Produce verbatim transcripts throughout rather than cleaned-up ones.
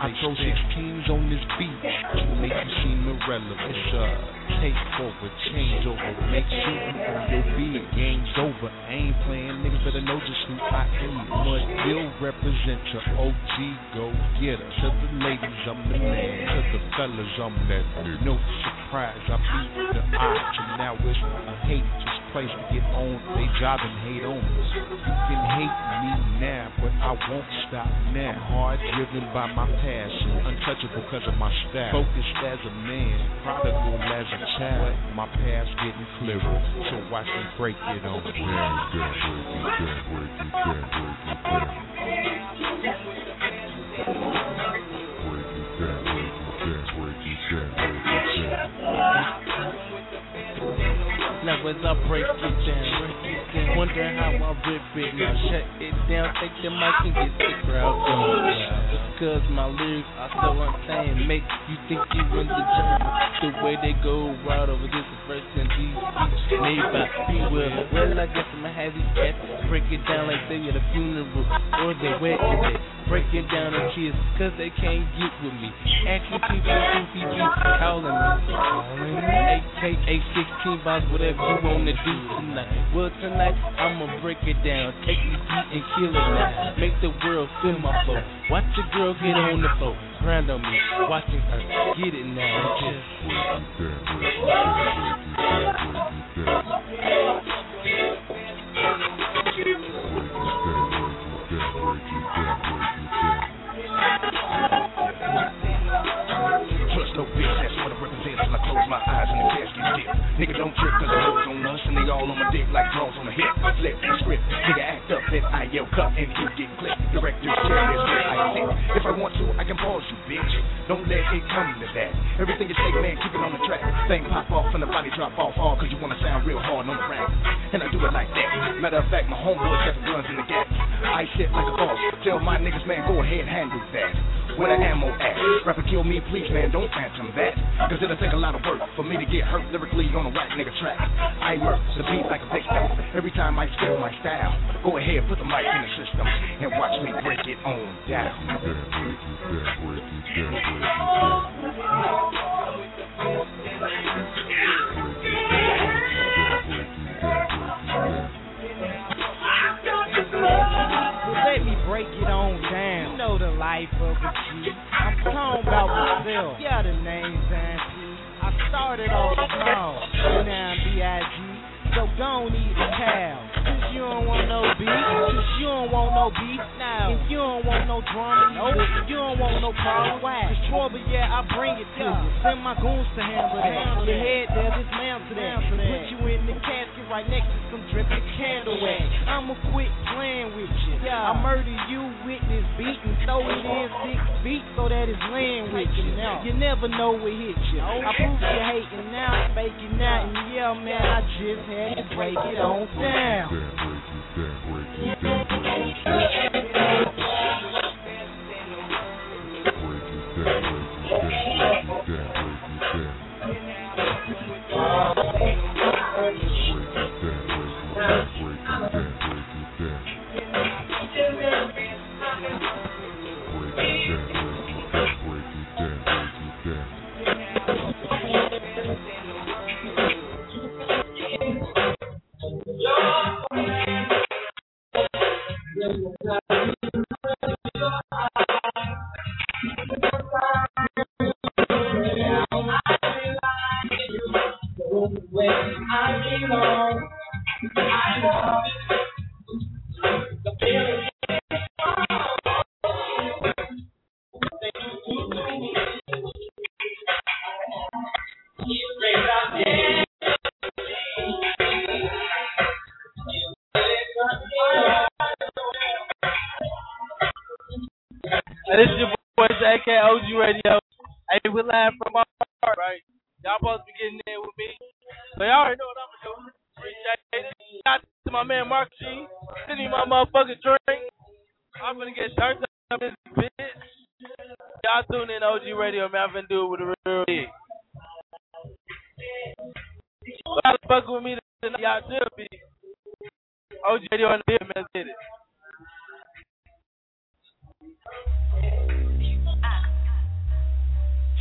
I throw sixteens on this beat to make you seem irrelevant. It's a takeover, changeover, make shooting on your beat. Game's over. I ain't playing, niggas better know just who I am. Mud Bill represent your O G, go get her. To the ladies, I'm the man. To the fellas, I'm that nigga. No surprise, I beat the odds, and now it's a hate just place to get on. They job and hate on us. You can hate me now, but I won't stop now. Hard driven by my passion, untouchable because of my style. Focused as a man, prodigal as a child. My past getting clearer, so watch me break it on. Break it down, break it down, break it down, break it down. Break it down, break it down, break it down, break it down. Now as I break it down, wonder how I rip it. Now shut it down, take the mic and get the crowd going. Cause my lyrics are so insane, make you think you in the journey. The way they go right over this first and these beats made by people. Well, I guess I'm a heavy cat. Break it down like they at a funeral or they wet it. Breaking down the kids cause they can't get with me. Actually people who be calling me A K A sixteen box, whatever you wanna do tonight. Well tonight I'ma break it down, take the beat and kill it now. Make the world feel my flow. Watch your girl get on the floor, grind on me, watching her get it now. Just break it down, break it down, break it down, break it down. Trust no bitch, that's what I represent till I close my eyes and the casket dip. Nigga don't trip cause the hoes on us and they all on my dick like draws on the hip. Flip the script, nigga act up, then I yell cut and you get clipped. Director's chair is where I sit. If I want to, I can pause you, bitch. Don't let it come to that. Everything you say, man, keep it on the track. Thing pop off and the body drop off all cause you wanna sound real hard on the rack. And I do it like that. Matter of fact, my homeboys got the guns in the gap. I sit like a boss. Tell my niggas, man, go ahead, handle that. Where the ammo at? Rapper kill me, please, man, don't phantom that. Cause it'll take a lot of work for me to get hurt lyrically on the right nigga track. I work the beat like a victim. Every time I spit my style, go ahead, put the mic in the system and watch me break it on down. Break it down, break it down, break it Let me break it on down. You know the life of a G. I'm talking about myself. Yeah, the name's Angie. I started off small, and now I'm B I G. So don't eat a cow. Since you don't want no beef, since you don't want no beef now. If you don't want no drama, no, you don't want no problem. Why? Cause trouble, yeah, I bring it to you. Send my goons to handle that. Your head there, this man to that. Put you in the casket right next to some dripping candle wax. I'ma quit playing with you. I murder you with this beat and throw it in six feet so that it's laying with you. You never know what hit you. I prove you hating now, faking now, and yeah, man, I just had to break it on down. break it down, break it down, break it down. Break it down, break it down, break it This is your boy, A K O G Radio. Hey, we're live from our heart, right? Y'all supposed to be getting there with me. So y'all already know what I'm going to do. Appreciate it. Shout out to my man Mark G. Send me my motherfucking drink. I'm going to get turned up in this bitch. Y'all tune in O G Radio, man. I'm going to do it with a real big. Y'all fucking with me tonight. Y'all should be. O G Radio in the building, man. Let's get it.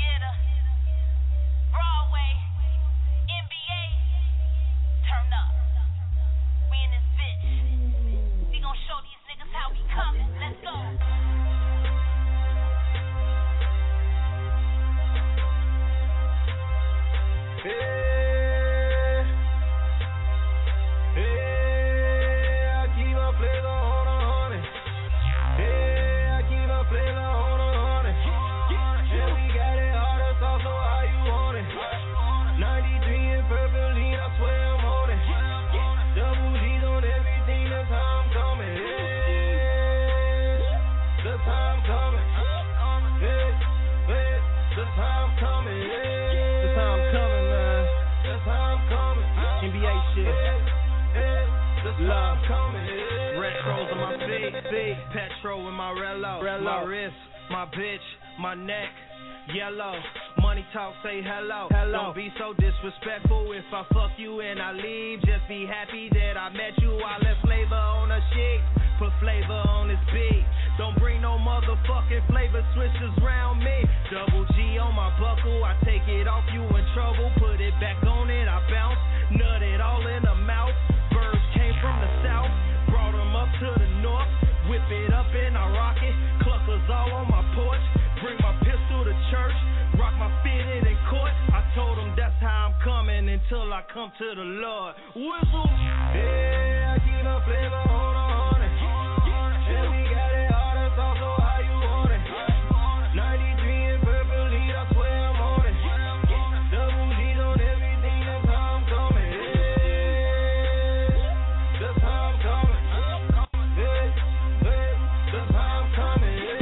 Say hello. hello, don't be so disrespectful. If I fuck you and I leave, just be happy that I met you. I left flavor on a sheet, put flavor on this beat. Don't bring no motherfucking flavor switches round me. Double G on my buckle, I take it off, you in trouble. Put it back on it, I bounce, nut it all in the mouth. Birds came from the south, brought them up to the north. Whip it up and I rock it, cluckers all on my porch. Bring my pistol to church, rock my fitted in court. I told them that's how I'm coming until I come to the Lord. Whistle. Yeah, I keep my flavor on a hundred. Yeah, we got it hard and soft, so how you want it? ninety-three in purple lead, I swear I'm on it. Double G's on everything, that's how I'm coming. Yeah, that's how I'm coming. Yeah, yeah, that's how I'm coming. Yeah.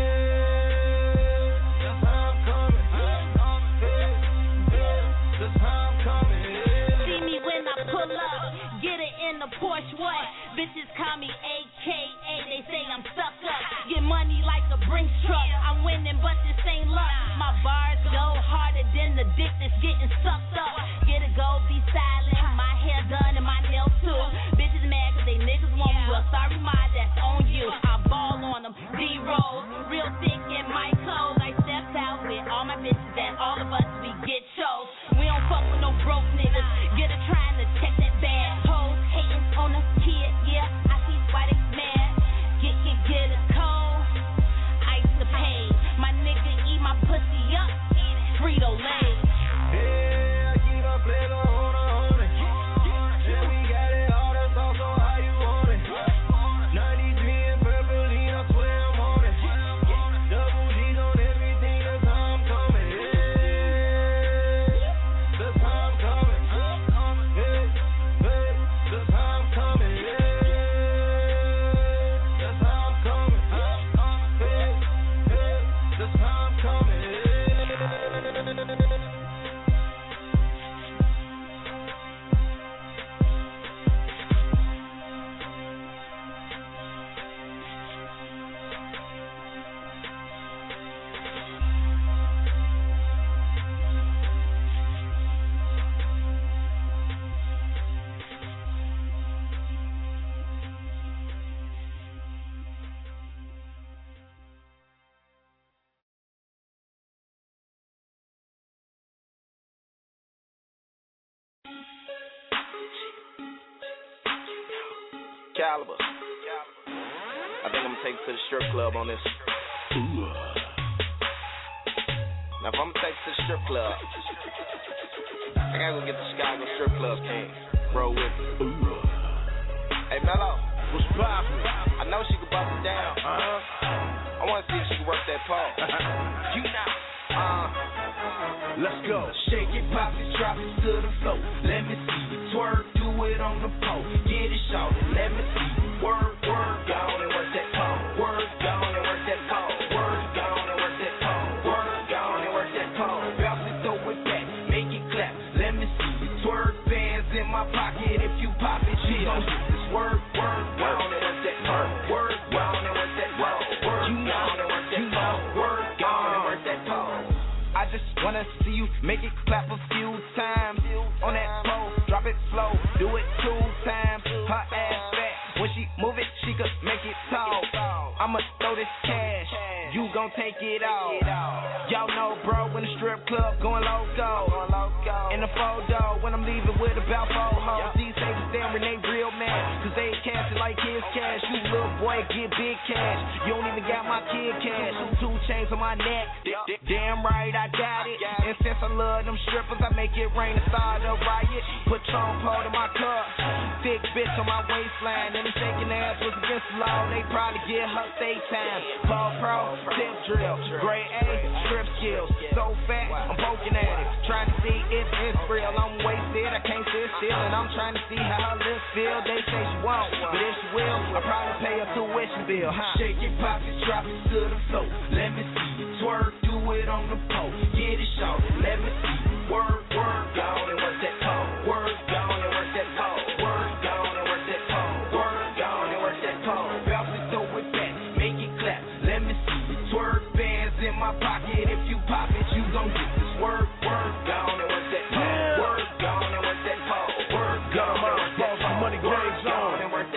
Porsche what? Bitches call me A K A, they say I'm stuck up. Get money like a Brinks truck. I'm winning, but this ain't luck. My bars go harder than the dick that's getting sucked up. Get a go, be silent. My hair done and my nails too. Bitches mad cause they niggas want me. Well, sorry, ma, that's on you. I ball on them. D-roll, real thick in my clothes. I stepped out with all my bitches and all of us, we get shows. We don't fuck with no broke niggas. Get a trying to check that bag. Hoes hating on a kid, yeah, I see why they mad. Get, get, get a cold, ice to pay. My nigga eat my pussy up, Frito-Lay. Yeah, I keep my flavor on a hundred. Yeah, we got it hard and soft, so how you want it? ninety-three in purple lead, I swear I'm on it. Double G's on everything, that's how I'm coming. Yeah, that's how I'm coming. Yeah, yeah, that's how I'm coming. Yeah, that's how I'm coming. Yeah, yeah, that's how I'm coming. Yeah. Caliber. I think I'm gonna take it to the strip club on this. Now if I'm gonna take it to the strip club, I gotta go get the Chicago strip club king. Roll with me. Hey Mello, what's poppin'? I know she can bust it down. Uh-huh. I wanna see if she can work that pole. You know. Uh, let's go. Shake it, pop it, drop it to the floor. Let me see you twerk, do it on the pole. Get it shorty, let me see you work, work, go on and work that pole. Work, go on and work that pole. Work, go on and work that pole. Work, go on and work that pole. Bounce it, throw it back, make it clap. Let me see you twerk, bands in my pocket. If you pop it, she gon' get this work, work, go on and work that pole. Work, go on and work that pole. Work, go on and work that pole. Work, go on and work that pole. I just wanna see you make it clap a few times on that pole. Drop it slow, do it two times. Her ass fat, when she move it, she could make it tall. I'ma throw this cash, you gon' gon' take it all. Y'all know, bro, when the strip club going loco. In the photo, when I'm leaving with about four hoes. These haters staring, they real mad, cause they cash it like his cash. You little boy, get big cash. You don't even got my kid cash. Two chains on my neck. Damn right, I got it. And since I love them strippers, I make it rain and start a riot. Put Trump pole in my cup. Thick bitch on my waistline. And the shaking ass was against the law. They probably get her stay time. Paul Pro, tip drill. Grade A, strip skills. So fat, I'm poking at it. Trying to see if it's real. I'm wasted, I can't sit still. And I'm trying to see how this feel. They say she won't, but if she will, I'll probably pay her tuition bill, huh? Shake it, pop it, drop it to the floor. Let me see you twerk, do it on the pole. Get it, shout it, let me see you work, work, gone and work that pole. Work, gone and work that pole. Work, gone and work that pole. Work, gone and work that pole. Bounce it, throw it back, make it clap. Let me see you twerk, bands in my pocket. If you pop it, you gon' get this work, work, gone and work that pole. Work, gone and work that pole. Work, gone and work that pole. Money games on.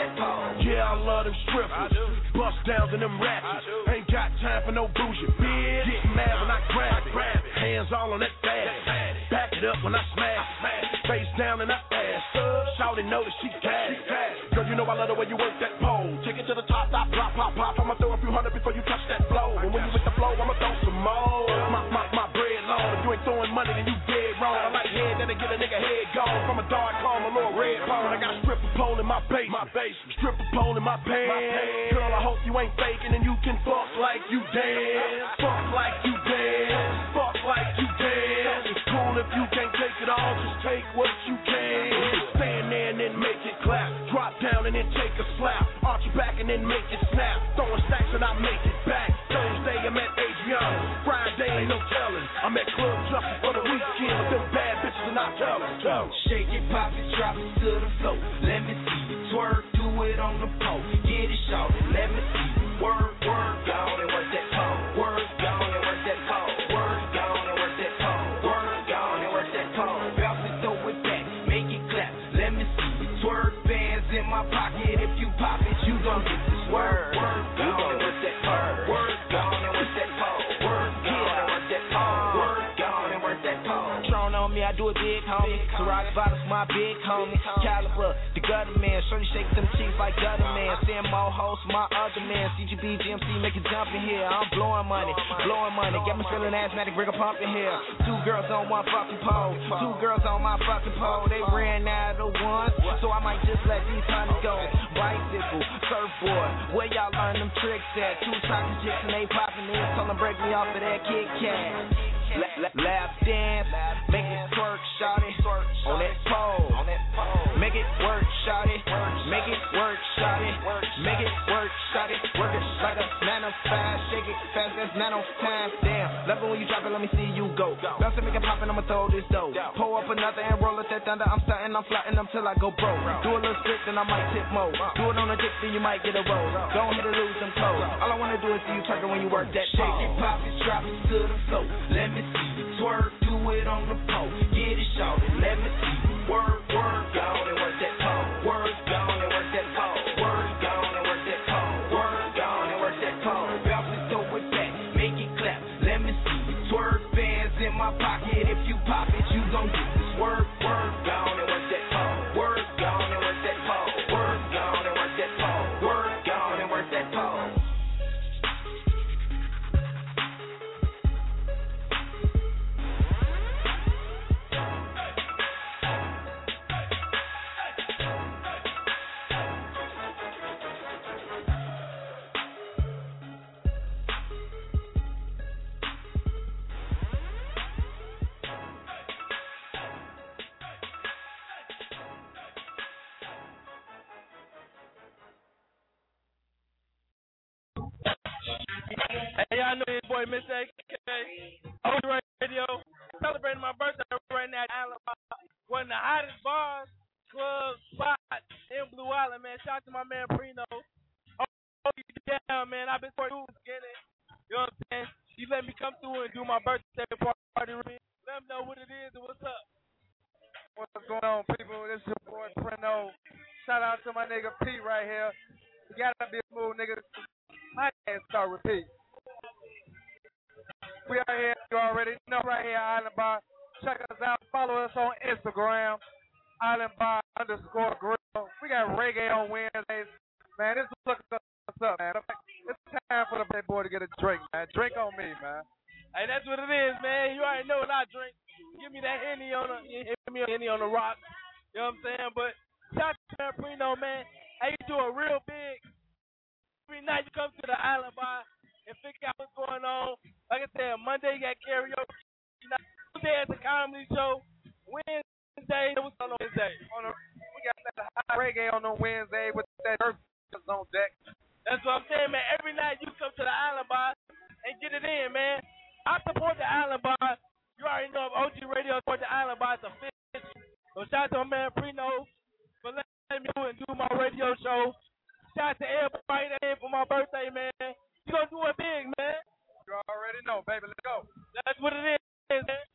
Yeah, I love them strippers. Bust downs and them ratchets. Ain't got time for no bougie bitch. Get mad when I grab it. Hands all on that bag. Back it up when I smash. Face down and I ass. Shawty know that she cash. Girl, you know I love the way you work that pole. Take it to the top, top, pop, pop, pop. I'ma throw a few hundred before you touch that flow. And when you hit the flow, I'ma throw some more. My, my, my bread long. If you ain't throwing money, then you dead wrong. I like head that'll get a nigga head gone. From a dark calm, a little red pole. I got a stripper pole in my base. My base. Stripper pole in my pants. Girl, I hope you ain't faking and you can fuck like you dance. Fuck like you dance. Fuck like you dance. It's cool if you can't take it all, just take what you can. Stand there and then make it clap. Drop down and then take a slap. Arch your back and then make it snap. Throwing stacks and I make it back. Thursday I'm at Adriana. Friday ain't no telling. I'm at Club Justice for the weekend with them bad bitches and I tell them. Shake it, pop it, drop it to the floor. Let me see you twerk, do it on the pole. Get it, shout it, let me see you work, work, gone and work that pole. Work, gone and work that pole. Work, gone and work that pole. Work, gone and work that pole. Bounce it, throw it back, make it clap. Let me see you twerk, bands in my pocket. If you pop it, you gon' get this work. Work, gone and work that pole. Work, gone and work that pole. Work, gone and work that pole. Work, gone and work that pole. Tron on me, I do it big, homie. Ciroc bottles, my big homie. Caliber, the gutter man. Shorty shake them cheeks like gutter man. Sam Mo host, my other man. C G B, G M C, make it jump in here. I'm blowing money, blowing money. Get me feeling asthmatic, bring a pump in here. Two girls on one fucking pole. Two girls on my fucking pole. They ran out of one, so I might just let these hunters go. Bicycle, surfboard, where y'all learn them tricks at? Two chocolate chicks and they popping in. Tell them break me off of that Kit Kat. La- la- lap dance, make it twerk, shawty, on that pole. Make it work, shawty, make it work, shawty, make it work, shawty. Work it like a nine oh five, shake it fast as nine oh time. Damn, love it when you drop it, let me see you go. Bounce it, make it pop and I'ma throw this dough. Pull up another and roll it that thunder. I'm starting, I'm flying until I go broke. Do a little split, then I might tip more. Do it on a dick, then you might get a roll. Don't hit or lose them clothes. All I wanna do is see you twerking when you work that pole. Shake it, pop it, drop it to the floor. Let me see you twerk, do it on the pole. Get it, shout it, let me see you work, work, gone and work that pole. Work, gone and work that pole. Work, gone and work that pole. Work, gone and work that pole. Bounce it, throw it back, make it clap. Let me see you twerk, bands in my pocket. If you pop it, you gon' get this work, work, gone and work that pole. Work, gone and work that pole. Work, gone and work that pole. Work, gone and work that pole. Hey, y'all know this boy, Mister A K, O G Radio, celebrating my birthday right now in Alabama. One of the hottest bars, clubs, spots in Blue Island, man. Shout out to my man Prino. Oh, you down, man. I've been for you beginning. You know what I'm saying? You let me come through and do my birthday party with me. Let them know what it is and what's up. What's going on, people? This is your boy Prino. Shout out to my nigga P right here. You gotta be a smooth nigga. My name start with P. We are here, you already know, right here, Island Bar. Check us out. Follow us on Instagram, Island Bar underscore grill. We got reggae on Wednesdays. Man, this is looking what's up, man. It's time for the big boy to get a drink, man. Drink on me, man. Hey, that's what it is, man. You already know what I drink. Give me that Henny on the, give me a Henny on the rock. You know what I'm saying? But shout out to San Prino, man. Hey, you do a real big. Every night you come to the Island Bar and figure out what's going on. Like I said, Monday you got karaoke. Tuesday at the comedy show. Wednesday, what's on Wednesday? On the, we got that hot reggae on the Wednesday with that earth on deck. That's what I'm saying, man. Every night you come to the Island Bar and get it in, man. I support the Island Bar. You already know if O G Radio support the Island Bar. It's a fish. So shout out to my man Prino for letting me do and do my radio show. Shout out to everybody that in for my birthday, man. You gonna do it big, man. You already know, baby. Let's go. That's what it is, man.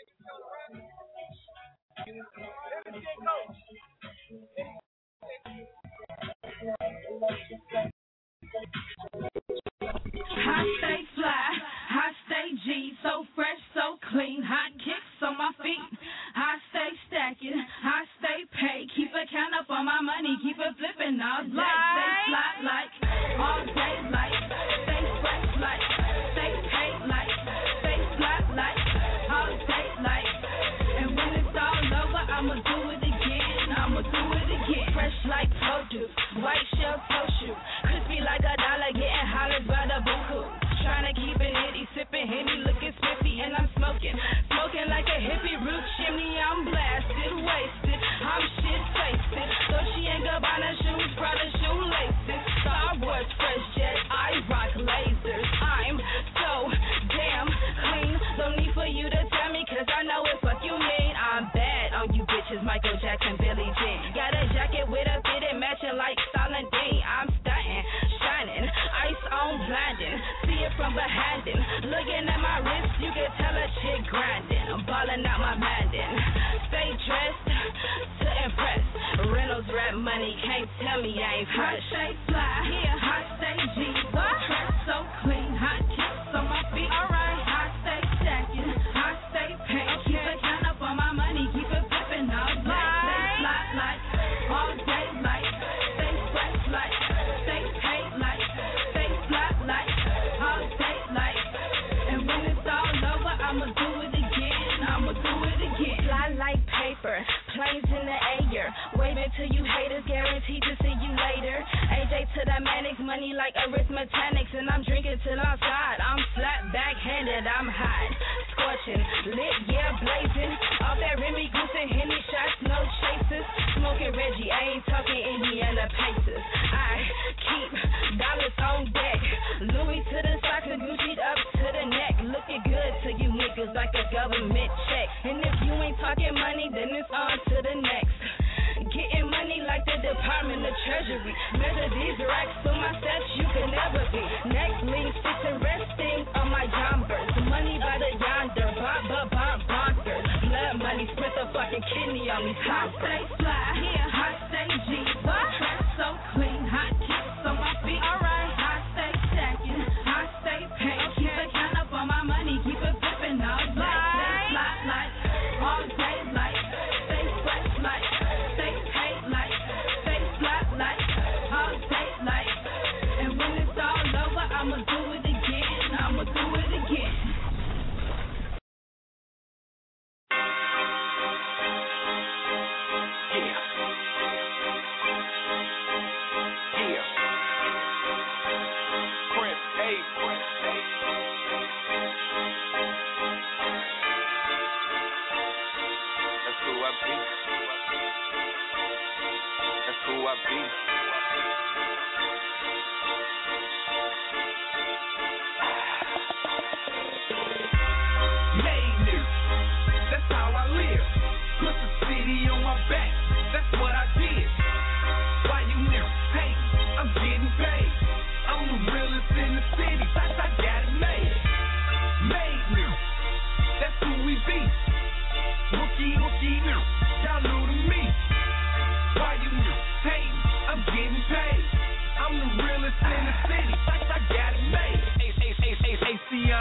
I stay fly, I stay G, so fresh, so clean, hot kicks on my feet. I stay stacking, I stay paid, keep a count up on my money, keep it flipping all day. Stay fly like, all day like, stay fresh like, stay paid like, stay fly like, all day like. And when it's all over, I'ma do it again, I'ma do it again. Fresh like produce, white shell toe shoe, crispy like a dollar, getting hollered by the buku. Tryna keep it hitty, sipping Henny, looking spiffy, and I'm smoking, smoking like a hippie root chimney. I'm blasted, wasted, I'm shit faced. So she ain't Gabbana shoes, Prada shoelaces, Star Wars fresh jet, I rock lasers. I'm so damn clean, no need for you to tell me, cause I know what fuck you mean. I'm bad on you bitches, Michael Jackson, Billie Jean. Got a jacket with a fitted matching like Solomon Dean. I'm stunting, shining, ice on blinding. See it from behind him. Looking at my wrist, you can tell a chick grinding. I'm balling out my minding. Stay dressed to impress. Reynolds rap money, can't tell me I ain't fresh. Hot stay fly, yeah, hot stay G. What? Fresh so clean, hot kicks on my feet. Alright, hot stay stacking, hot stay paid. Okay. Keep a count up on my money, keep it flipping all day. Stay fly like, all day like, stay fresh like, stay paid like, stay fly like, all day like. And when it's all over, I'ma do it again, I'ma do it again. Fly like paper, planes in the air, waving to you haters, guaranteed to see you later. A J to the manics, money like arithmetics, and I'm drinking till I'm side. I'm flat backhanded, I'm hot, scorching, lit, yeah, blazing. All that Remy Goose and Henny shots, no chasers. Smoking Reggie, I ain't talking Indiana Pacers. I keep dollars on deck, Louis to the socks and Gucci up to the neck. Looking good to you niggas like a government check. And if you ain't talking money, then it's on to the next. Getting money like the Department of Treasury. Measure these racks for my sets, you can never be. Next link, sitting resting on my jumpers. Money by the yonder, bop, bop, bop, bonkers. Blood money, split the fucking kidney on me. Hot stay fly, yeah, hot stay G. What? Fresh so clean, hot kicks on my feet. Alright, hot stay stacking, hot stay paid. Keep a count up on my money, keep it flipping all day. Stay fly like, all day like, stay fresh like, stay paid like, stay fly like, all day like. And when it's all over, I'ma do it again, I'ma do it again.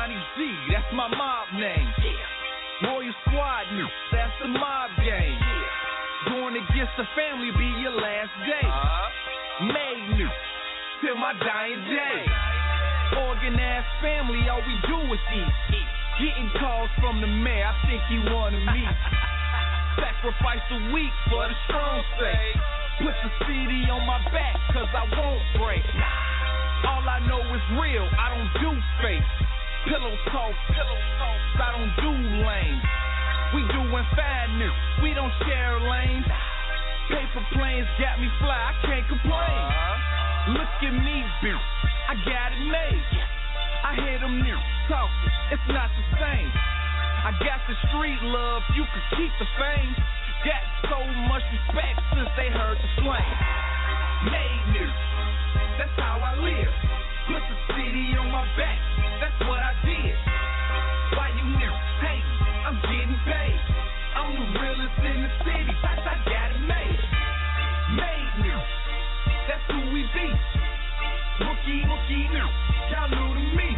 Asiani G, that's my mob name. Royal Squad new, that's the mob game. Going against the family be your last day. Made new, till my dying day. Organized family, all we do is eat. Getting calls from the mayor, I think he wanted me. Sacrifice the weak for the strong sake. Put the C D on my back, cause I won't break. All I know is real, I don't do fake. Pillow talk, pillow talk, I don't do lame. We doing fine new, we don't share lanes. Paper planes got me fly, I can't complain. Look at me, bitch, I got it made. I hear them new talking, it's not the same. I got the street love, you can keep the fame. Got so much respect since they heard the slang. Made new, that's how I live. Put the city on my back, that's what I did. Why you niggas hating? I'm getting paid. I'm the realest in the city, I, I got it made. Made new, that's who we be. Rookie, rookie new, y'all new to me.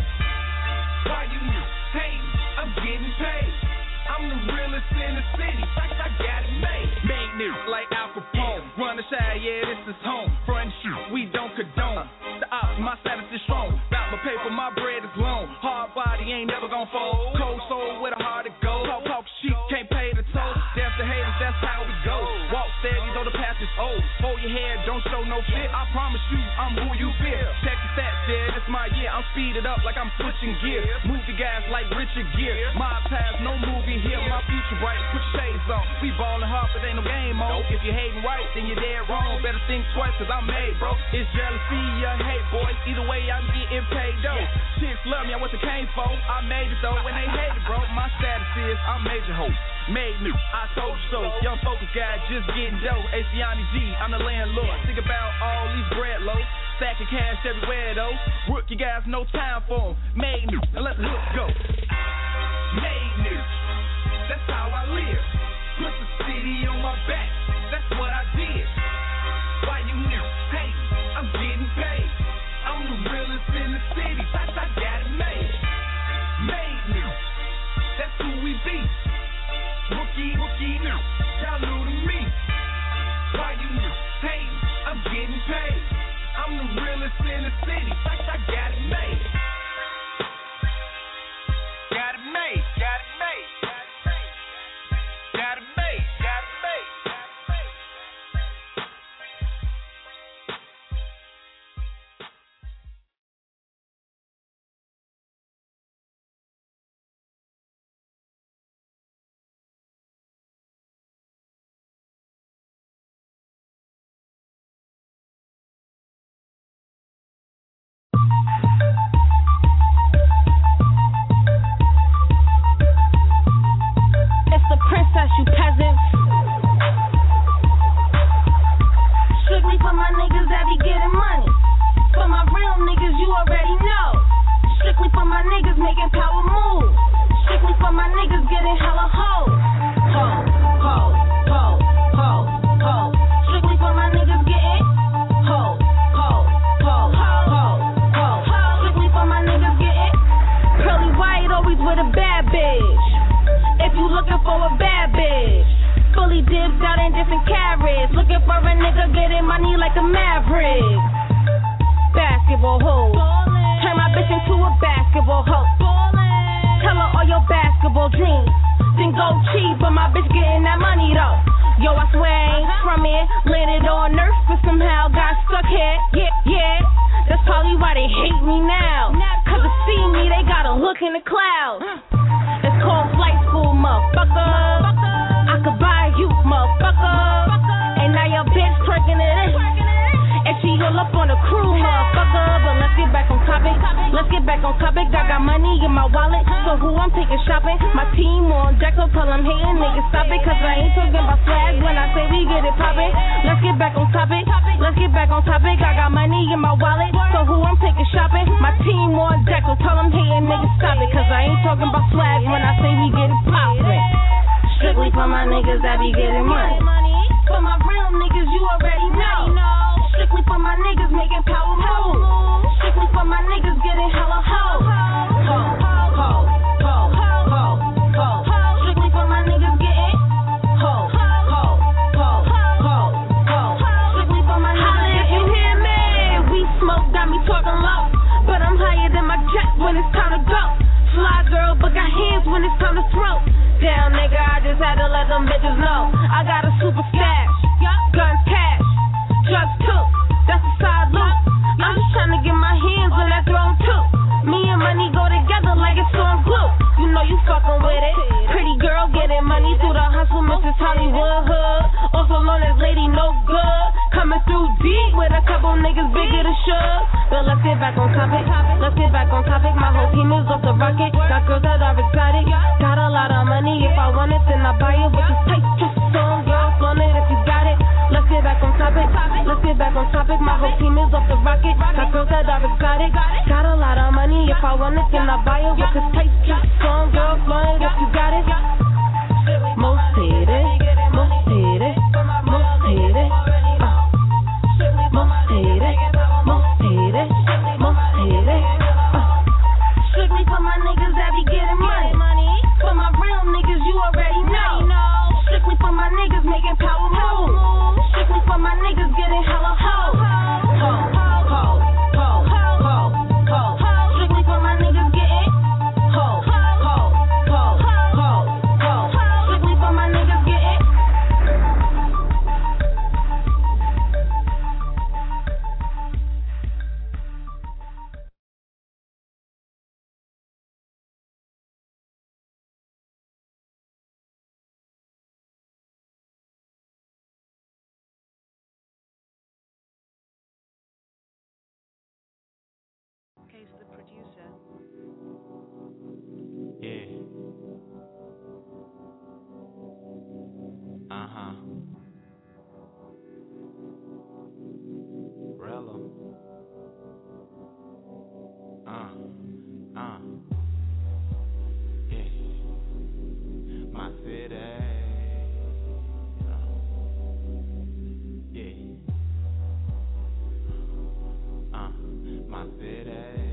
Why you niggas hating? I'm getting paid. I'm the realest in the city, I, I got it made. Made new, like Al Capone. Run the side, yeah, this is home. Front shoot, we don't condone. The ops, my status is strong. About my paper, my bread is long. Hard body ain't never gon' fold. Cold soul with a heart to go. Talk, talk shit, can't pay the toll. Death to haters, that's how we go. Walk steady, though the path is old. Hold your head, don't show no fit. I promise you, I'm who you feel. Check the stats, yeah, it's my year. I'm speeded up like I'm switching gear. Move the guys like Richard Gere. Mob ties, no movie here. My future bright, put your shades on. We ballin' hard, but ain't no game on. If you're hating right, then you're dead wrong. Better think twice, cause I'm made, bro. It's jealousy, you hate, boy. Either way, I'm getting paid, though. Chicks love me, I what they came for. I made it, though, and they hate it, bro. My status is, I'm major hope. Made new, I told you so. Young focus guy, just getting dough. Asiani G, I'm the landlord. Think about all these bread loads. Stacking cash everywhere, though. Rookie guys, no time for them. Made new, and let the hook go. Made new, that's how I live. Put the city on my back, that's what I did. Why you niggas hating? I'm getting paid. I'm the realest in the city, I, I got it made. Made new, that's who we be. Rookie, rookie new, y'all new to me. Why you niggas hating? I'm getting paid. I'm the realest in the city, I, I got it made. Got it made, got it made. Got it made, got it made. You peasants. Strictly for my niggas that be getting money. For my real niggas, you already know. Strictly for my niggas making power moves. Strictly for my niggas getting hella hoes. Ho, ho, ho, ho, ho. Strictly for my niggas getting ho, ho, ho, ho, ho, ho. Strictly for my niggas getting pearly white, always with a bad bitch. If you looking for a bad bitch, fully dipped out in different carrots. Looking for a nigga getting money like a maverick. Basketball hoes, turn my bitch into a basketball hoe. Tell her all your basketball dreams, then go cheap, but my bitch getting that money though. Yo, I swear I ain't from it, landed on Earth, but somehow got stuck here. Yeah, yeah, that's probably why they hate me now. Cause to see me, they gotta look in the clouds. It's called flight school, motherfucker. I could buy you, motherfucker. And now your bitch twerking it in. And she all up on the crew, motherfucker. But let's get back on topic. Let's get back on topic. I got money in my wallet, so who I'm taking shopping? My team on deck, so tell them hating niggas stop it. Cause I ain't talking about swag when I say we get it poppin'. Let's get back on topic. Let's get back on topic. I got money in my wallet, so who I'm taking shopping? My team on deck, so tell them hating niggas stop it. Cause I ain't talking about swag when I say we get it poppin'. Strictly for my niggas that be getting money. For my real niggas, you already know. Strictly for my niggas making power moves. Strictly for my niggas getting hella hoes. Ho, ho, them bitches know I got a super stash. Guns cash, drugs too. That's a side loop. I'm just trying to get my hands on that throne too. Me and money go together like it's on glue. You know you fucking with it. Pretty girl getting money through the hustle, Missus Hollywood hood. Also known as Lady No Good. Coming through deep with a couple niggas bigger than Suge. But let's get back on topic. Let's get back on topic. My whole team is off the rocket. Got girls that are exotic. Got a lot of money. If I want it, then I buy it with this tight just song. Girl, flaunt it if you got it. Let's get back on topic. Let's get back on topic. My whole team is off the rocket. Got girls that are exotic. Got a lot of money. If I want it, then I buy it with this tight just song. Girl, flaunt it if you got it. Most hit it. Most hit it. Most hit it. Uh. Most hit it. Most hit it. Most hit it. Uh. Strictly for my niggas that be getting money. For my real niggas, you already know. Strictly for my niggas making power moves. Strictly for my niggas getting hella hoes. Ho, ho, ho, ho, ho. Strictly for my niggas getting ho, ho, ho, ho, ho. Strictly for my niggas getting. Case the producer. Yeah. Uh-huh. Rello. Uh. Uh. Yeah. My city. Uh. Yeah. Uh. My city.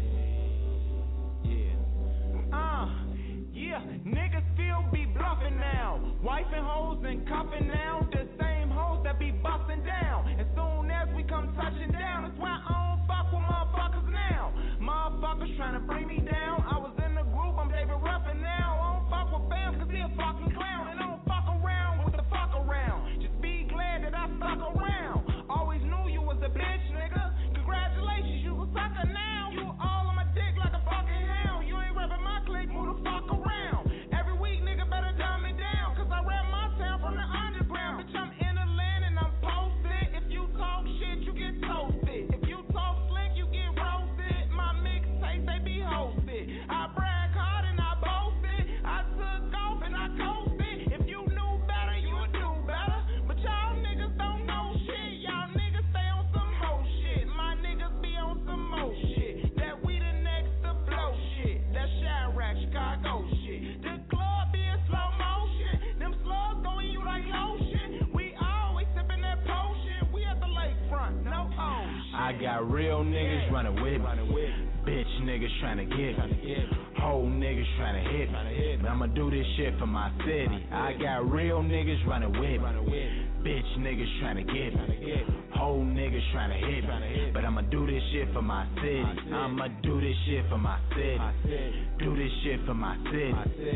Uh, yeah, niggas still be bluffing now. Wife and hoes and cuffing now. The same hoes that be busting down. As soon as we come touching down, that's why I don't fuck with motherfuckers now. Motherfuckers trying to bring me down. I was in the group, I'm David Ruffin now. I don't fuck with fam cause he a fucking clown. And I don't fuck around with the fuck around. Just be glad that I stuck around. Always knew you was a bitch, nigga. Congratulations, you a sucker now. You all on my dick like a fucking hound. You ain't rapping my clique, move the fuck around. Every week, nigga, better dumb me down. Cause I rap my town from the underground. Bitch, I'm in the land and I'm posted. If you talk shit, you get toasted. If you talk slick, you get roasted. My mixtapes, they be hosted. I brag hard and I boasted. I took off and I coasted. If you knew better, you would do better. But y'all niggas don't know shit. Y'all niggas stay on some more shit. My niggas be on some more shit. That we the next to blow shit. That Chirac, Chicago shit. The club be in slow motion. Them slugs going you like lotion. We always sipping that potion. We at the lakefront, no ocean. I got real niggas running with me. Bitch niggas trying to get me. Whole niggas trying to hit me. But I'ma do this shit for my city. I got real niggas running with me. Bitch niggas trying to get me. Whole niggas trying to hit me. But I'ma do this shit for my city. I'ma do this shit for my city. Do this shit for my city.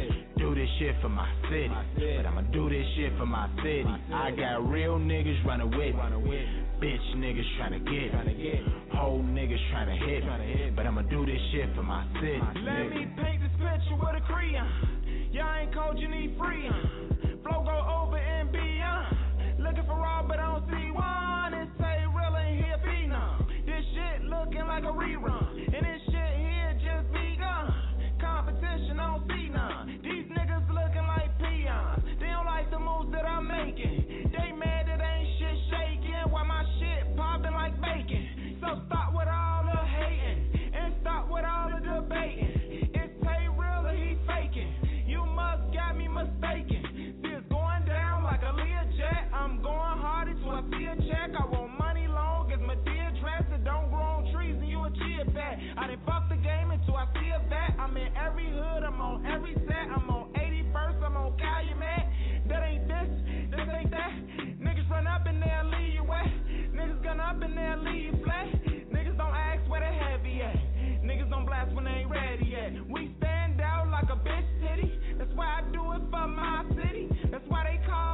Do this shit for my city. But I'ma do this shit for my city. I got real niggas running with me. Bitch niggas trying to get me. Whole niggas trying to hit me. But I'ma do this shit for my city. Let me paint this picture with a crayon. Y'all ain't cold, you need freedom. Flow go over and beyond. Looking for raw, but I don't see one. And say real ain't here phenom. This shit looking like a rerun. And this shit here just begun. Competition, I don't see none. These niggas looking like peons. They don't like the moves that I'm making. They mad that ain't shit shaking. While my shit popping like bacon. So stop with all the hating. And stop with all the debating. It's Tay real or he faking. You must got me mistaken. This going down like a Learjet. I'm going hard until I see a check. I want money long as my dear dress. It don't grow on trees and you a chia pet. I done fuck the game until I see a vet. I'm in every hood, I'm on every set. I'm on eighty-first, I'm on Calumet. That ain't this, this ain't that. Niggas run up in there and leave you wet. Niggas gun up in there and leave you flat. Niggas don't ask where the heavy at. Niggas don't blast when they ain't ready yet. We stand out like a bitch titty. That's why I do it for my city. That's why they call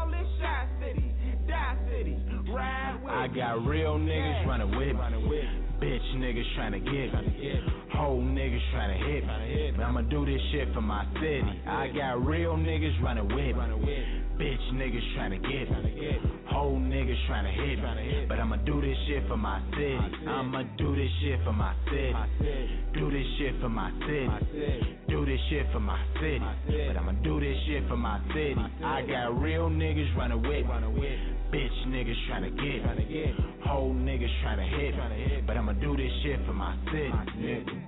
got real niggas running with me. Bitch niggas tryna get me. Whole niggas tryna hit me. But I'ma do this shit for my city. I got real niggas running with me. Bitch niggas tryna get me. Whole niggas tryna hit me. But I'ma do this shit for my city. I'ma do this shit for my city. Do this shit for my city. Do this shit for my city. But I'ma do this shit for my city. I got real niggas running with me. Bitch niggas tryna get me. Whole niggas tryna hit me. But I'ma do this shit for my city, nigga.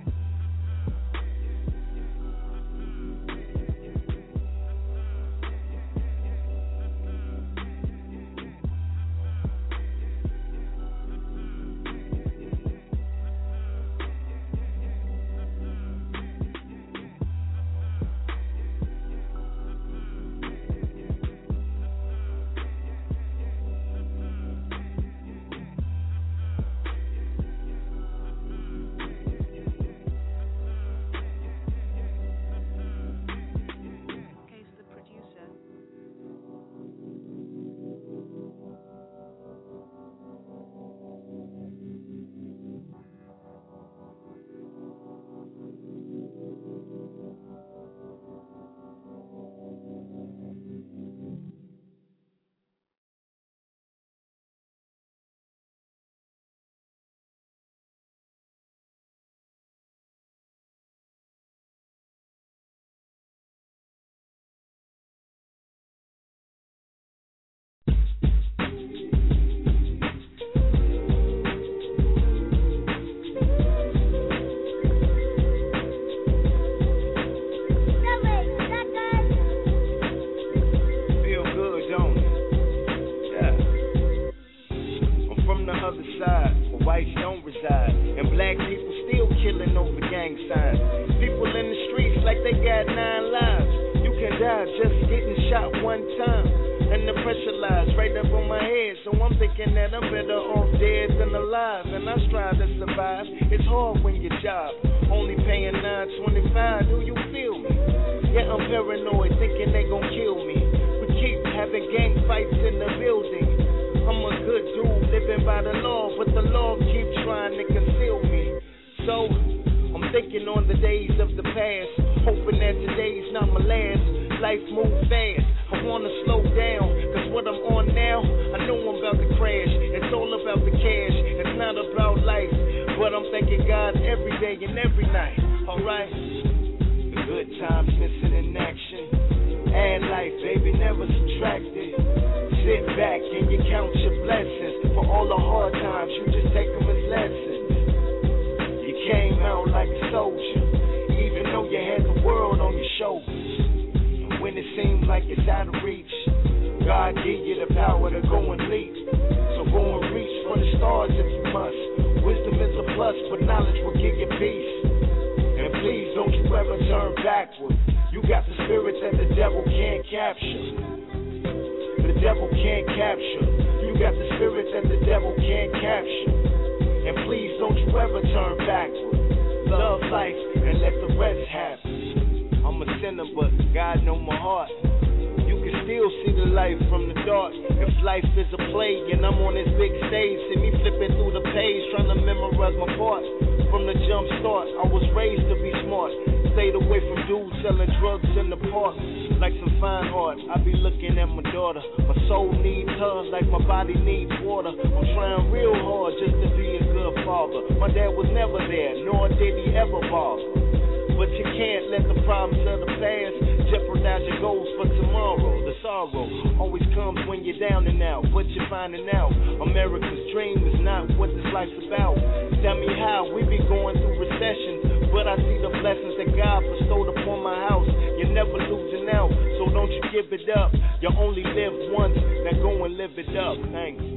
You only live once, now go and live it up. Thanks.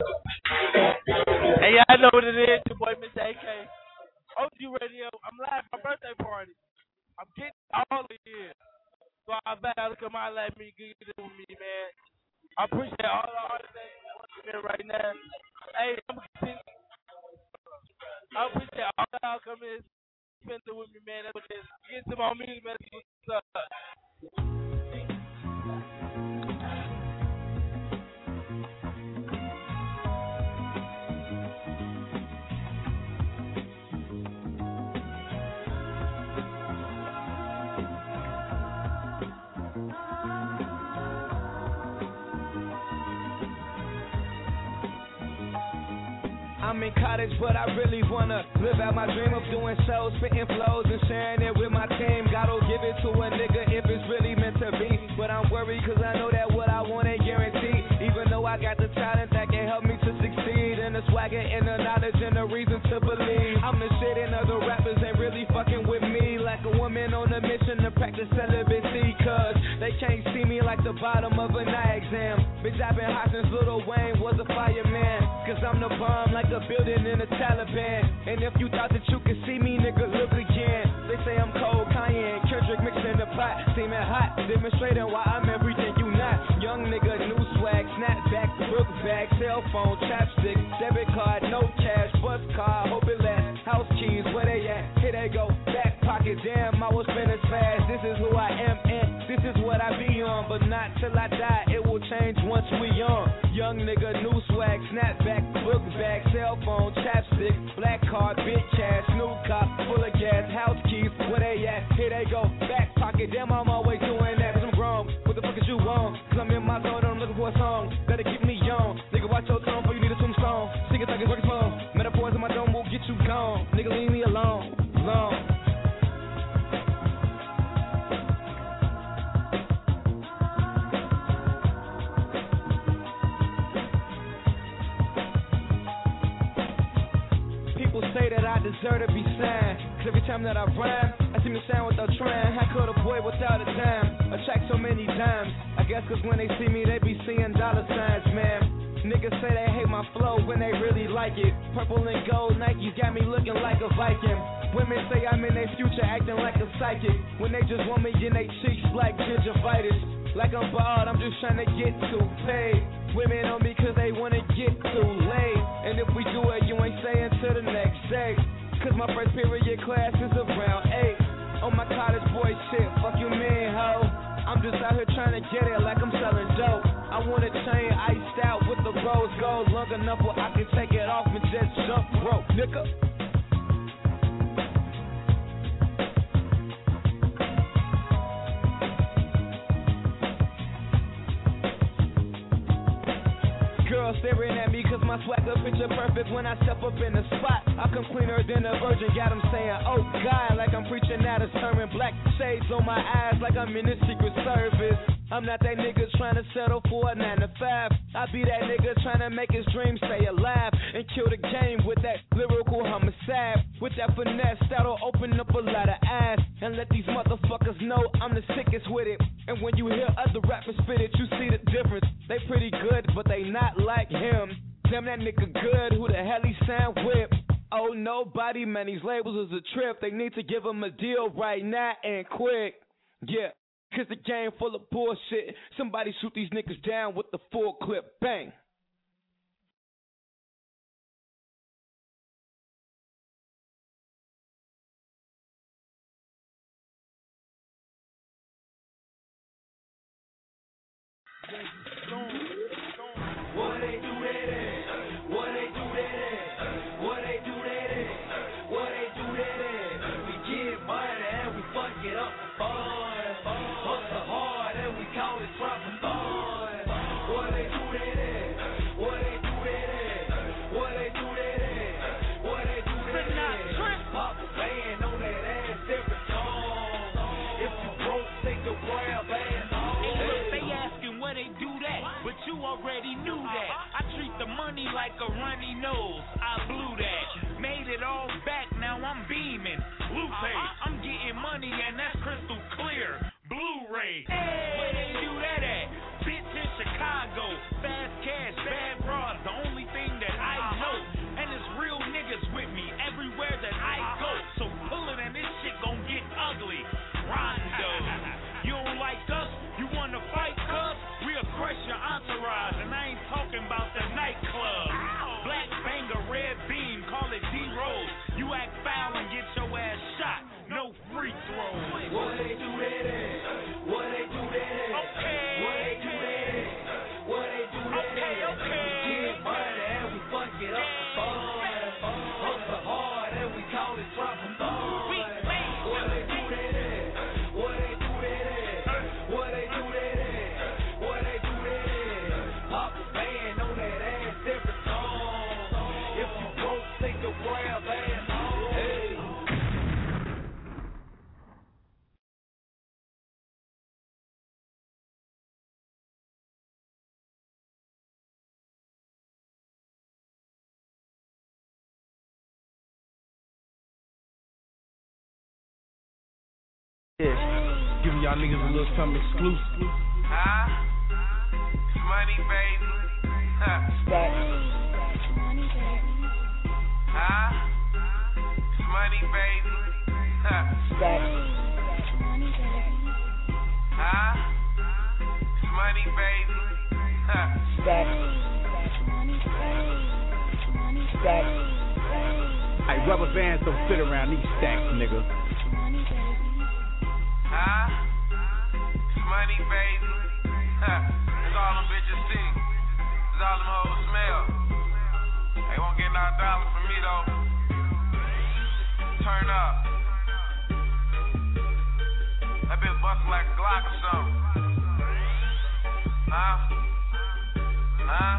Hey, y'all know what it is. Your boy, Mister A K. O G Radio. I'm live at my birthday party. I'm getting all of you. So I better come out let me get it with me, man. I appreciate all the artists that watching here right now. Hey, I'm gonna continue. I appreciate all the y'all coming in, spending with me, man. That's what it is. Get to my music, man. What's up? I'm in college, but I really wanna live out my dream of doing shows, spitting flows, and sharing it with my team. Gotta give it to a nigga if it's really meant to be. But I'm worried cause I know that what I want ain't guaranteed. Even though I got the talent that can help me to succeed, and the swagger and the knowledge and the reason to believe. I'm the shit and other rappers ain't really fucking with me. Like a woman on a mission to practice celibacy. Cause they can't see me like the bottom of an eye exam. Bitch, I've been hot since Lil Wayne was a fireman. Cause I'm the bomb like a building in the Taliban. And if you thought that you could see me, nigga, look again. They say I'm cold, Kanye and Kendrick mixed in the pot. Seeming hot, demonstrating why I'm everything you not. Young nigga, new swag, snapback, book bag, cell phone, chapstick, debit card, no cash, bus car, hope it lasts. House keys, where they at? Here they go, back pocket, damn, I was finished fast. This is who I am and this is what I be on. But not till I die, it will change once we on. Young nigga, new swag, snapback, book bag, cell phone, chapstick, black card, big cash, new cop, full of gas, house keys, where they at? Here they go, back pocket, damn, I'm always doing that, but I'm grown. What the fuck is you on? Cause I'm in my zone and I'm looking for a song that'll keep me young. Nigga, watch your tone, for you need a tombstone. Sing it like it's working phone. Metaphors in my dome will get you gone. Nigga, leave me alone, alone. People say that I deserve to be signed. Cause every time that I rhyme, I seem to sound without trying. How could a boy without a dime attract so many dimes? I guess cause when they see me, they be seeing dollar signs, man. Niggas say they hate my flow when they really like it. Purple and gold Nikes got me looking like a Viking. Women say I'm in their future acting like a psychic, when they just want me in their cheeks like gingivitis. Like I'm bald, I'm just trying to get too paid. Women on me cause they wanna get too laid. And if we do it, you ain't saying to the next day. Cause my first period class is around eight. On my college boy shit, fuck you mean, ho. I'm just out here trying to get it like I'm selling dope. I want a chain iced out with the rose gold, long enough where I can take it off and just jump rope, nigga. Girl staring at me cause my swagger picture perfect when I step up in the spot. I come cleaner than a virgin, got them saying, oh God, like I'm preaching at a sermon. Black shades on my eyes like I'm in the Secret Service. I'm not that nigga trying to settle for a nine to five. I be that nigga trying to make his dreams stay alive and kill the game with that lyrical homicide. With that finesse that'll open up a lot of eyes and let these motherfuckers know I'm the sickest with it. And when you hear other rappers spit it, you see the difference. They pretty good, but they not like him. Damn, that nigga good, who the hell he sound with? Oh, nobody, man, these labels is a trip. They need to give him a deal right now and quick. Yeah. Cause the game full of bullshit. Somebody shoot these niggas down with the full clip. Bang. What they do that at? What they do that at? What they do that at? What they do that at? We get money and we fuck it up for fun. Hustle hard and we call it proper fun. What they do that at? What they do that at? What they do that at? What they do that at? Papa band on that ass every song. If you broke, take the grab ass. Hey, look, they asking where they do that, but you Yeah, giving y'all niggas a little something exclusive. Huh? Money, baby. Huh? Stack. Huh? Money, baby. Huh? Stack. Huh? Money, baby. Huh? Stack. Stack. Hey, rubber bands don't fit around these stacks, nigga. Huh? Money, baby. Huh? That's all them bitches see. That's all them hoes smell. They won't get no dollars from me, though. Turn up. That bitch bustin' like a Glock or something. Huh? Huh?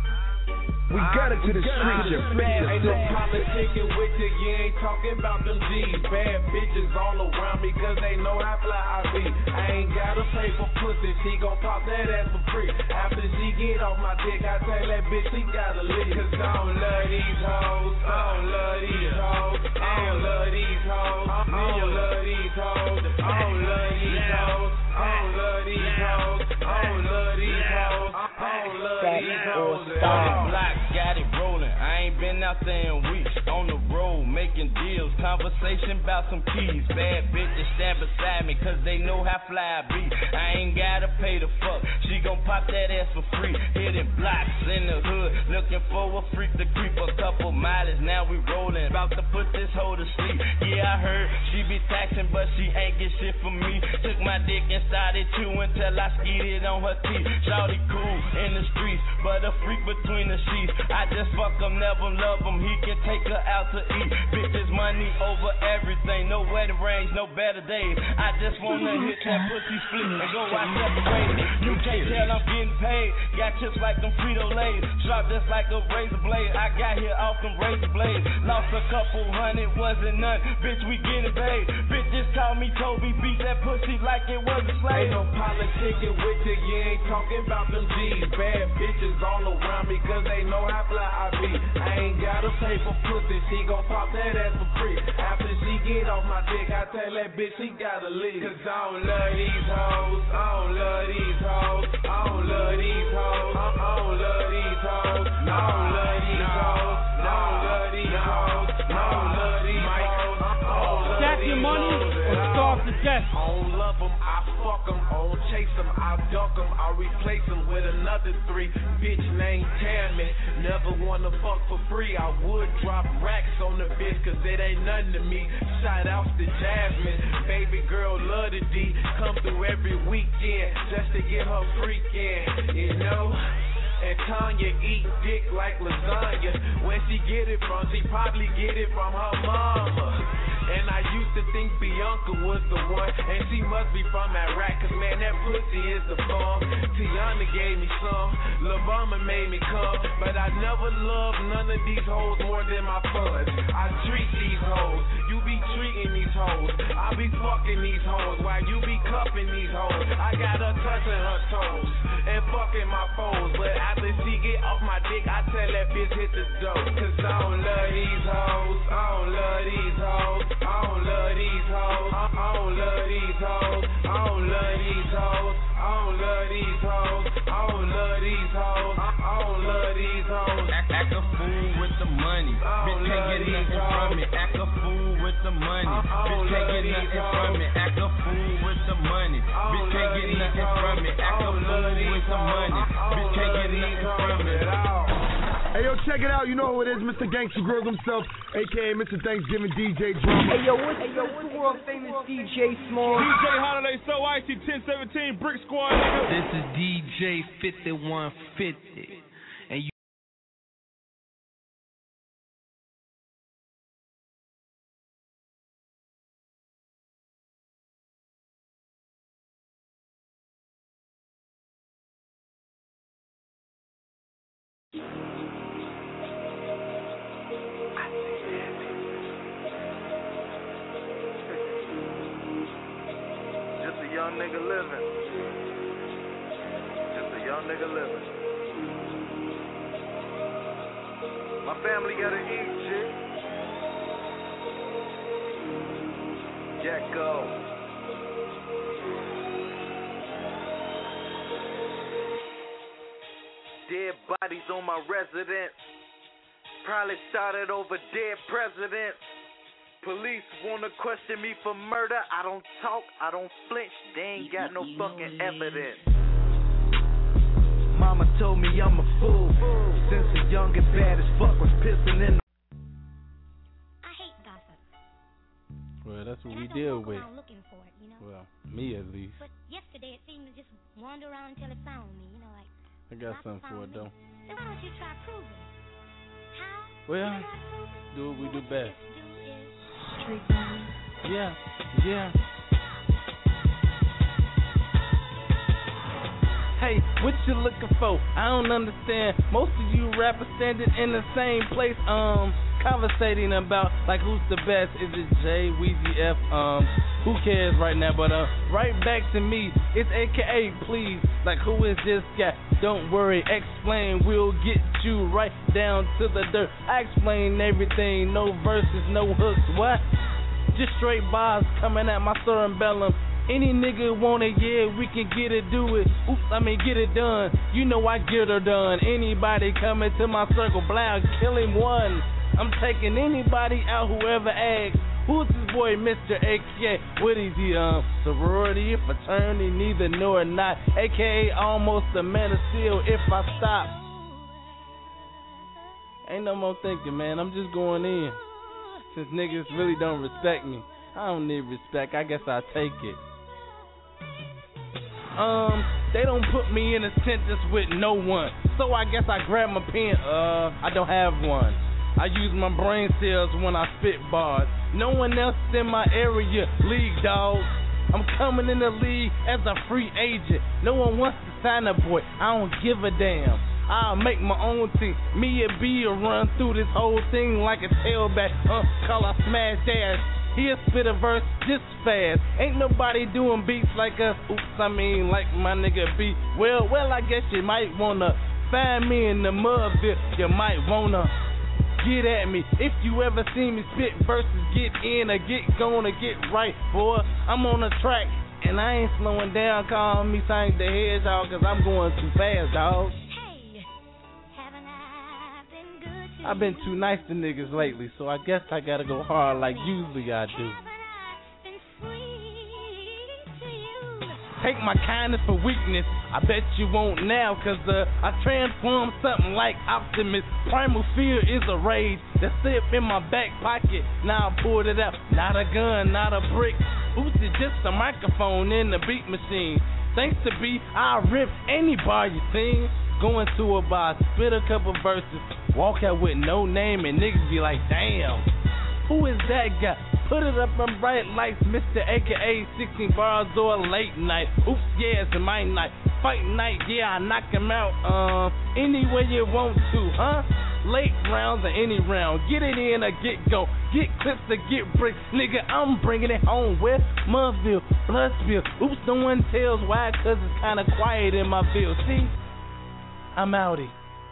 We got it to the streets, you bitch. Ain't no politicking with you, you ain't talking about them G's. Bad bitches all around me, cause they know how fly I be. I ain't gotta pay for pussy, she gon' pop that ass for free. After she get off my dick, I tell that bitch she gotta leave. Cause I don't love these hoes, I don't love these hoes, I don't love these hoes, I don't love these hoes, I don't love these hoes, I don't love these hoes, I don't love these hoes, I don't love these hoes. Block, got it rolling. I ain't been out there in weeks. On the road, making deals. Conversation about some keys. Bad bitches stand beside me, cause they know how fly I be. I ain't gotta pay the fuck. She gon' pop that ass for free. Hitting blocks in the hood. Looking for a freak to creep a couple miles. Now we rolling. About to put this hoe to sleep. Yeah, I heard she be taxing, but she ain't get shit from me. Took my dick and started chewing till I skeeted on her teeth. Shawty cool in the streets, but a freak between the sheets. I just fuck him, never love him. He can take her out to eat. Bitches money over everything. No wedding rings, no better days. I just wanna hit that pussy split and go out separated. You can't tell I'm getting paid. Got chips like them Frito-Lays. Sharp just like a razor blade. I got here off them razor blades. Lost a couple hundred, wasn't none. Bitch, we getting paid. Bitches call me Toby, beat that pussy like it was a slave. Ain't no politicking with you, you ain't talking about them G's. Bad bitches all around me, cause they know how fly I be. I ain't gotta pay for pussy, she gon' pop that ass for free. After she get off my dick, I tell that bitch she gotta leave. Cause I don't love these hoes, I don't love these hoes, I don't love these hoes, I don't love these hoes, I don't love these hoes, I don't love these hoes, I don't love these hoes, I don't love Stack your money or starve to death. I don't love them, I fuck them, I don't chase them, I duck them, I replace them with another three. Bitch named Tammy, never wanna fuck for free. I would drop racks on the bitch, cause it ain't nothing to me. Shout outs to Jasmine, baby girl love the D. Come through every weekend just to get her freakin', you know. And Tanya eat dick like lasagna. When she get it from, she probably get it from her mama. And I used to think Bianca was the one, and she must be from Iraq, cause man, that pussy is the bomb. Tiana gave me some, Lavama made me come, but I never loved none of these hoes more than my funds. I treat these hoes, you be treating these hoes, I be fucking these hoes, while you be cuffing these hoes. I got her touching her toes, and fucking my foes, but after she get off my dick, I tell that bitch hit the dope. Cause I don't love these hoes, I don't love these hoes, I don't love these hoes, I don't love these hoes, I don't love these hoes, I don't love these hoes, I don't love these hoes, I don't love these hoes. Act, act a fool with the money, bitch can't get nothing from me. Act a fool with the money, bitch can't get nothing from me. Act a fool with the money, bitch can't get nothing from me. Act a fool with the money, bitch can't get nothing from me. Hey yo, check it out. You know who it is, Mister Gangsta Grills himself, aka Mister Thanksgiving D J Drama. Hey yo, what's hey, yo, what's the world famous D J Small? D J Holiday, So Icy, ten seventeen, Brick Squad, nigga. This is D J fifty-one fifty, and you. Young nigga living. Just a young nigga living. My family gotta eat, shit. Jacko. dead bodies on my residence. Probably started over dead presidents. Police wanna question me for murder. I don't talk, I don't flinch. They ain't got no fucking evidence. Mama told me I'm a fool. Since a young and bad as fuck was pissing in the I hate gossip. Well, that's what and we I don't deal walk with. around looking for it, you know? Well, me at least. But yesterday it seemed to just wander around until it found me, you know, like. I got something for it, though. So why don't you try proving? How? Well, do what we do best. Street Yeah, yeah. Hey, what you looking for? I don't understand. Most of you rappers standing in the same place, um, conversating about like who's the best. Is it Jay, Weezy F? Um, who cares right now? But uh, right back to me. It's A K A, please. Like who is this guy? Don't worry, explain. We'll get you right down to the dirt. I explain everything. No verses, no hooks. What? Just straight bars coming at my cerebellum. Any nigga want it, yeah, we can get it, do it. Oops, I mean get it done. You know I get her done. Anybody coming to my circle, blah, kill him one. I'm taking anybody out, whoever asks. Who's this boy, Mister A K A? What is he, um, sorority, fraternity, neither nor not. A K A almost a man of steel if I stop. Ain't no more thinking, man. I'm just going in. Since niggas really don't respect me, I don't need respect. I guess I'll take it. Um, they don't put me in a sentence with no one, so I guess I grab my pen. Uh, I don't have one. I use my brain cells when I spit bars. No one else in my area, league dog. I'm coming in the league as a free agent. No one wants to sign a boy. I don't give a damn. I'll make my own team. Me and B will run through this whole thing like a tailback. Uh, call I smash dash. He'll spit a verse just fast. Ain't nobody doing beats like us. Oops, I mean like my nigga B. Well, well, I guess you might wanna find me in the Mudville. You might wanna get at me. If you ever see me spit verses, get in or get going or get right, boy. I'm on the track and I ain't slowing down. Call me Sonic the Hedgehog, cause I'm going too fast, dog. I've been too nice to niggas lately, so I guess I gotta go hard like usually I do. Take my kindness for weakness, I bet you won't now, cause uh, I transform something like Optimus. Primal fear is a rage that sit in my back pocket. Now I pulled it out, not a gun, not a brick. Oops, it's just a microphone in the beat machine. Thanks to B, I'll rip any bar you sing. Going to a bar, spit a couple verses, walk out with no name, and niggas be like, damn, who is that guy? Put it up on bright lights, Mister A K A sixteen bars or late night. Oops, yeah, it's my night. Fight night, yeah, I knock him out. Uh, any way you want to, huh? Late rounds or any round, get it in or get go. Get clips or get bricks, nigga, I'm bringing it home. Where? Mudville, Bloodspill. Oops, no one tells why, cause it's kinda quiet in my field. See? I'm outie.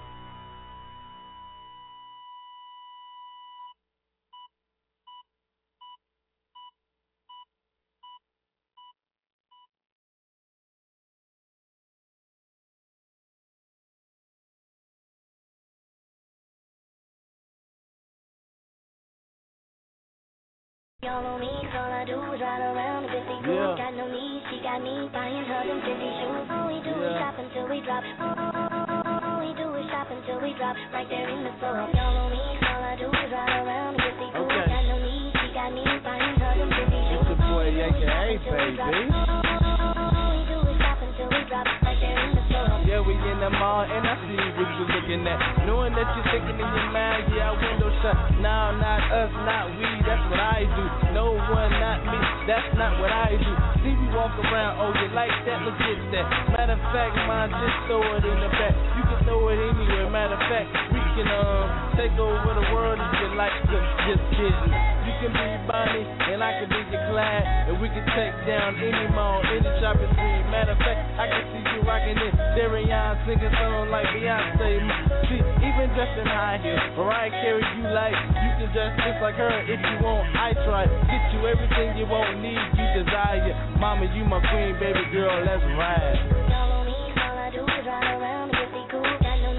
Y'all on me, all I do is ride around with fifty girls. Got no need, she got me buying her them fifty shoes. All we do is shop until we drop. All we do is shop until we drop. Right there in the store. Y'all on me, all I do is ride around with fifty girls. Got no need, she got me buying her them fifty shoes. It's the boy A K A, baby. All we do is shop until we drop. Right there in the store. Yeah, we in the mall and I see what you're looking at. Knowing that you're thinking in your mind, yeah, window shut. Now, not us, not we, that's what I do. No one, not me, that's not what I do. See me walk around, oh, you like that, let's get that. Matter of fact, mine, just throw it in the back. You can throw it anywhere, matter of fact, we can um take over the world if you like to, just kidding. You can be Bonnie, and I can be your Clyde, and we can take down any mall, any shopping street. Matter of fact, I can see you rocking it. Darian singing songs like Beyonce. See, even dressed in high heels, Mariah Carey you like, you can dress just like her if you want. I try, get you everything you want, need, you desire. Mama, you my queen, baby girl, let's ride. Y'all on me, all I do is ride around with fifty cool. Got no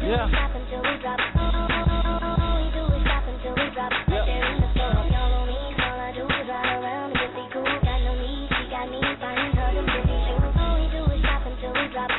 do is shop until we drop. All we do is shop until we drop. Right there in the store. Y'all on me, all I do is ride around and get me cool. Got no need, she got me buying her them pretty shoes. All we do is shop until we drop.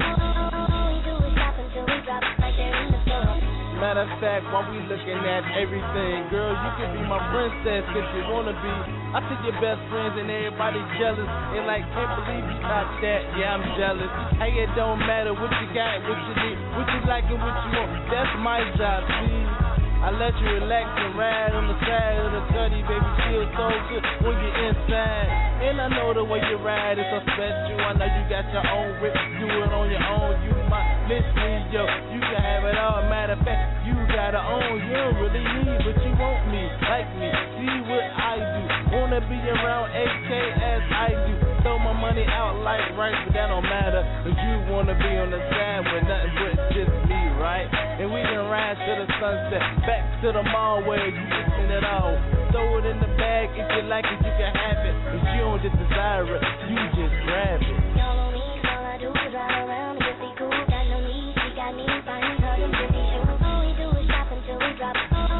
All we do is shop until we drop. Right there in the store. Matter of fact, while we looking at everything, girl, you can be my princess if you wanna be. I see your best friends and everybody jealous. And like, can't believe you got that. Yeah, I'm jealous. Hey, it don't matter what you got, what you need, what you like and what you want. That's my job, see. I let you relax and ride on the side of the cutty, baby. Feel so good when you're inside. And I know the way you ride is so special. I know you got your own whip, do it on your own. You might miss me, yo. You can have it all. Matter of fact, you got it on. You don't really need, but you want me, like me. See what I do. Wanna be around A K as I do. Throw my money out like rice, but that don't matter. Cause you wanna be on the side with nothing but just me, right? And we can ride to the sunset, back to the mall where you can spend it all. Throw it in the bag, if you like it, you can have it. If you don't just desire it, you just grab it. Y'all on me, all I do is ride around and get me cool. Got no need, she got me buying her them pretty shoes. All we do is shop until we drop.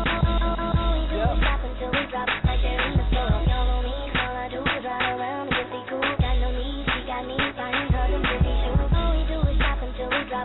All we do is shop until we drop. Right there in the store. Y'all on me, all I do is ride around and get me cool. Got no need, she got me buying her them pretty shoes. All we do is shop until we drop.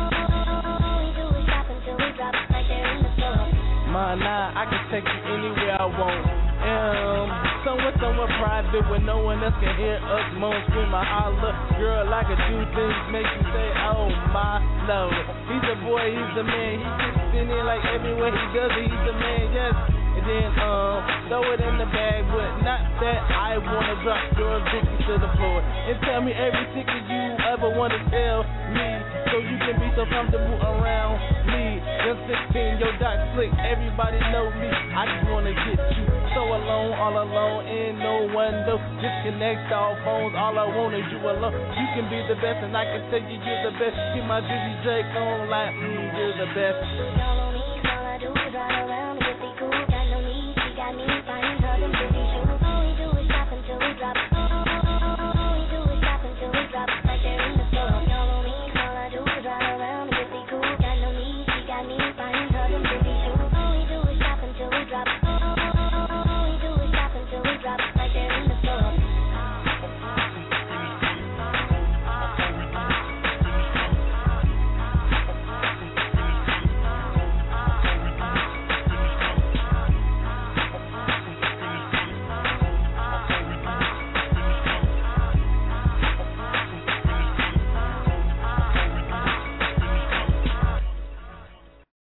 All we do is shop until we drop. Right there in the store. My nah, I can take you anywhere I want. Um, somewhere, somewhere private where no one else can hear us moan, scream, or holler. Girl, I can do things make you say, oh my lord. He's a boy, he's a man. He just spin in like everywhere he does it. He's a man, yes. And then um, throw it in the bag, but not that I wanna drop your Vicky to the floor. And tell me every secret you ever wanna tell me, so you can be so comfortable around me. Just sixteen, your dot slick, everybody know me. I just wanna get you so alone, all alone, and no one though. Disconnect all phones, all I want is you alone. You can be the best, and I can tell you you're the best. Keep my Dizzy Drake on like, mm, you're the best. Y'all on me.